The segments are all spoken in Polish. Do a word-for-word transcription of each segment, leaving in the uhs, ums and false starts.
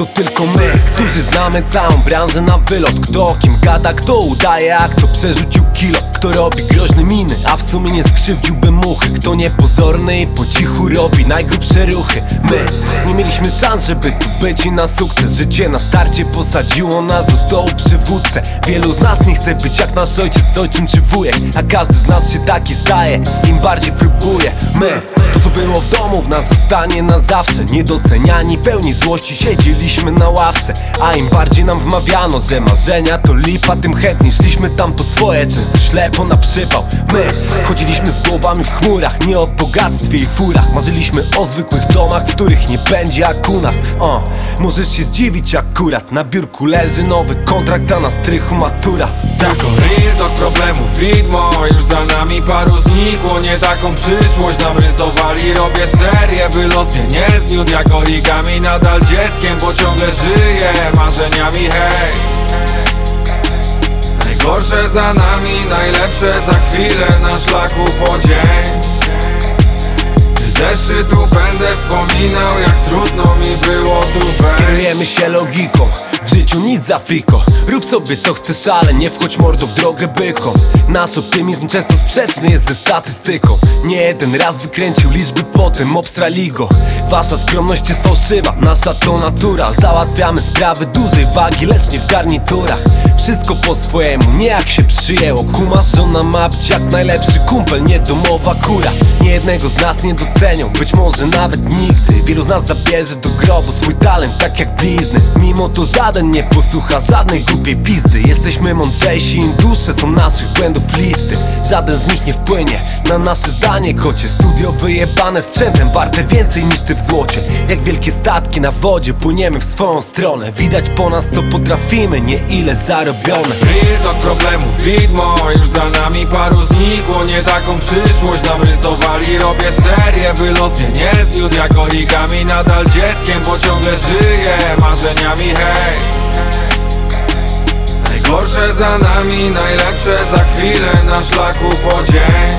to tylko my, którzy znamy całą branżę na wylot. Kto o kim gada, kto udaje, a kto przerzucił kilo. Kto robi groźne miny, a w sumie nie skrzywdziłby muchy. Kto niepozorny i po cichu robi najgrubsze ruchy. My nie mieliśmy szans, żeby tu być i na sukces. Życie na starcie posadziło nas do stołu przywódcę. Wielu z nas nie chce być jak nasz ojciec, ojczym czy wujek, a każdy z nas się taki staje, im bardziej próbuje. My, to co było w domu w nas zostanie na zawsze. Niedoceniani, pełni złości siedzieliśmy na ławce, a im bardziej nam wmawiano, że marzenia to lipa, tym chętniej szliśmy tam po swoje, często ślepo na przypał. My chodziliśmy z głowami w chmurach, nie o bogactwie i furach. Marzyliśmy o zwykłych domach, w których nie będzie jak u nas. o, Możesz się zdziwić, akurat na biurku leży nowy kontrakt, a na strychu matura. Tylko real talk problemów widmo, już za nami paru znikło. Nie taką przyszłość nam rysowali. Robię serię, by los mnie nie zniósł jak origami. Nadal dzieckiem, bo ciągle żyję marzeniami, hej. Najgorsze za nami, najlepsze za chwilę na szlaku po dzień. Ze szczytu będę wspominał, jak trudno mi było tu wejść. Kierujemy się logiką, w życiu nic za friko. Rób sobie co chcesz, ale nie wchodź mordo w drogę bykom. Nasz optymizm często sprzeczny jest ze statystyką. Nie jeden raz wykręcił liczby, potem obstrali go. Wasza skromność jest fałszywa, nasza to natural. Załatwiamy sprawy dużej wagi, lecz nie w garniturach. Wszystko po swojemu, nie jak się przyjęło. Kumasz, żona ma być jak najlepszy kumpel, nie domowa kura. Nie jednego z nas nie docenią, być może nawet nigdy. Wielu z nas zabierze do grobu swój talent, tak jak blizny. Mimo to żaden nie posłucha żadnej głupiej pizdy. Jesteśmy mądrzejsi, im dłuższe są naszych błędów listy. Żaden z nich nie wpłynie na nasze zdanie, kocie. Studio wyjebane sprzętem, warte więcej niż ty w złocie. Jak wielkie statki na wodzie, płyniemy w swoją stronę. Widać po nas co potrafimy, nie ile zarobione. Real talk problemów widmo, już za nami paru znikło. Nie taką przyszłość nam rysowali. Robię serię, by los mnie nie zniósł jak origami. Nadal dzieckiem, bo ciągle żyję marzeniami, hej. Najgorsze za nami, najlepsze za chwilę na szlaku po dzień.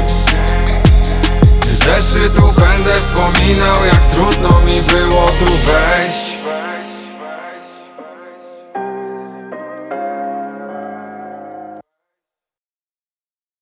Ze szczytu będę wspominał, jak trudno mi było tu wejść.